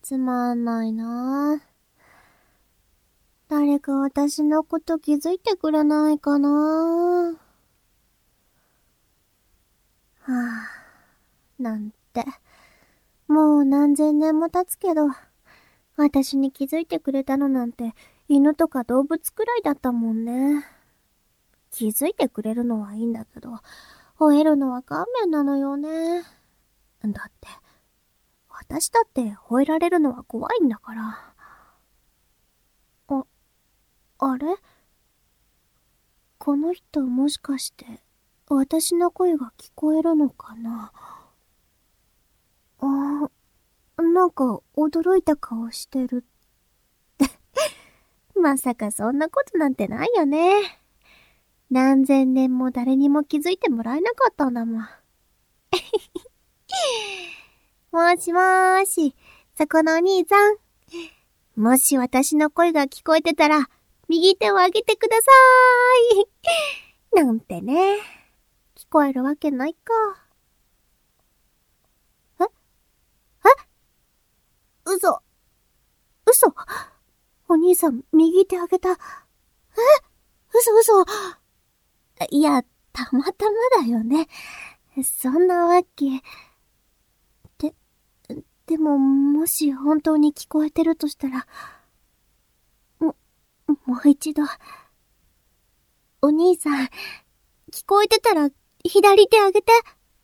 つまんないな。誰か私のこと気づいてくれないかな。はぁ、なんて。もう何千年も経つけど、私に気づいてくれたのなんて犬とか動物くらいだったもんね。気づいてくれるのはいいんだけど、吠えるのは勘弁なのよね。だって、私だって吠えられるのは怖いんだから。あれ？この人もしかして、私の声が聞こえるのかな？なんか驚いた顔してる。まさかそんなことなんてないよね。何千年も誰にも気づいてもらえなかったんだもん。もしもーし、そこのお兄さん。もし私の声が聞こえてたら、右手を上げてくださーい。なんてね。聞こえるわけないか。え嘘。お兄さん、右手上げた。嘘。いや、たまたまだよね。そんなわけ。でも、もし本当に聞こえてるとしたら、もう一度。お兄さん、聞こえてたら、左手上げて。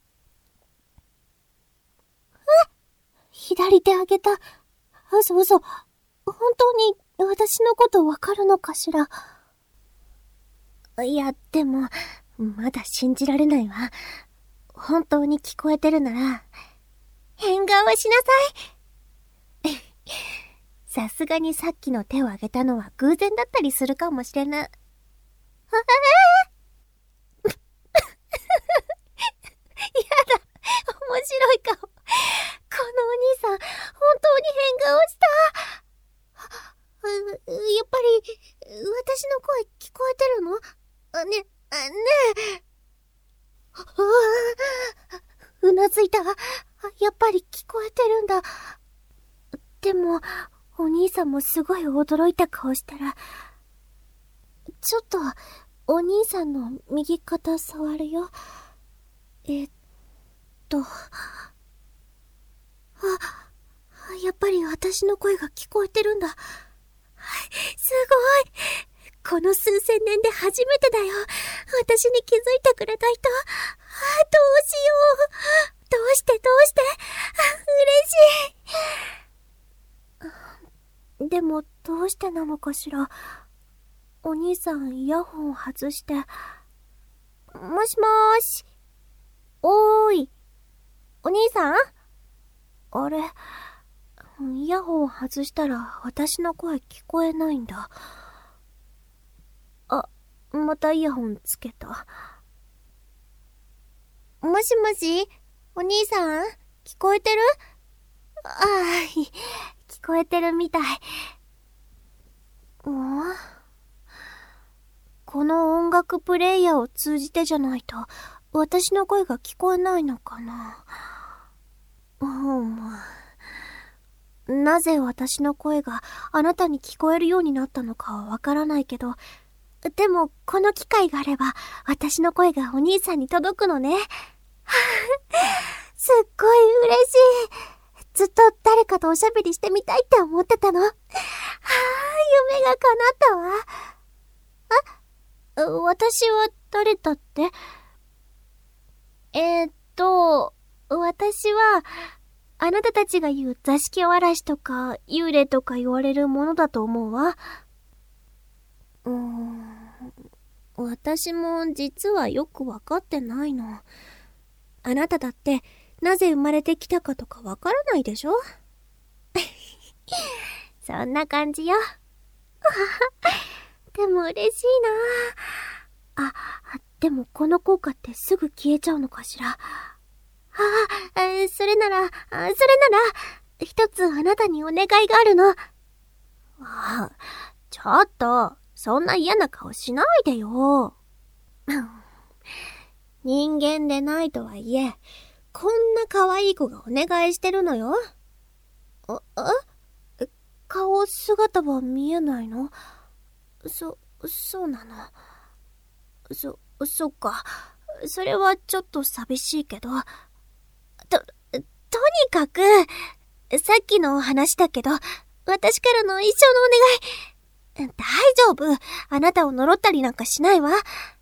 左手上げた。嘘。本当に私のことわかるのかしら。いや、でも、まだ信じられないわ。本当に聞こえてるなら、変顔しなさい。さすがにさっきの手を挙げたのは偶然だったりするかもしれない。面白い顔。このお兄さん、本当に変顔した。やっぱり、私の声聞こえてるの？ねえ。うなずいた。やっぱり聞こえてるんだ。でも、お兄さんもすごい驚いた顔したら、ちょっと、お兄さんの右肩触るよ。やっぱり私の声が聞こえてるんだ。すごい。この数千年で初めてだよ。私に気づいてくれた人。どうしよう。どうして。嬉しい。でも、どうしてなのかしら。お兄さん、イヤホン外して。もしもーし。おーい。お兄さん？あれ、イヤホン外したら私の声聞こえないんだ。またイヤホンつけた。もしもし、お兄さん？聞こえてる？聞こえてるみたい。この音楽プレイヤーを通じてじゃないと、私の声が聞こえないのかな。なぜ私の声があなたに聞こえるようになったのかはわからないけど、でもこの機会があれば私の声がお兄さんに届くのね。すっごい嬉しい。ずっと誰かとおしゃべりしてみたいって思ってたの。夢が叶ったわ。私は誰だって？私は、あなたたちが言う座敷わらしとか幽霊とか言われるものだと思うわ。私も実はよくわかってないの。あなただってなぜ生まれてきたかとかわからないでしょ？そんな感じよ。でも嬉しいな。でもこの効果ってすぐ消えちゃうのかしら。それなら、一つあなたにお願いがあるの。ちょっと、そんな嫌な顔しないでよ。人間でないとはいえ、こんな可愛い子がお願いしてるのよ。 姿は見えないの？そうなの。そっか。それはちょっと寂しいけど。とにかく、さっきの話だけど、私からの一生のお願い。大丈夫。あなたを呪ったりなんかしないわ。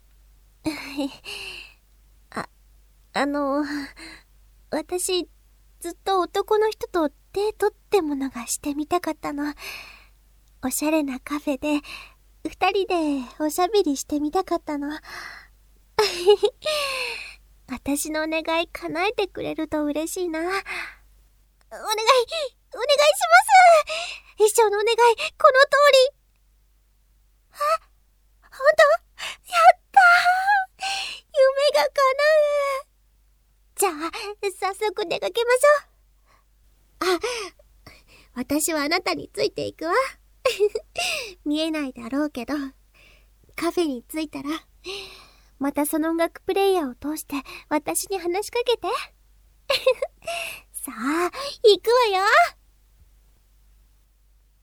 私、ずっと男の人とデートってものがしてみたかったの。おしゃれなカフェで、二人でおしゃべりしてみたかったの。私のお願い叶えてくれると嬉しいな。お願いします。一生のお願い、この通り。あ、ほんと？やったー！夢が叶う。じゃあ、早速出かけましょう。私はあなたについていくわ。見えないだろうけど、カフェに着いたら、またその音楽プレイヤーを通して私に話しかけて。さあ、行くわよ。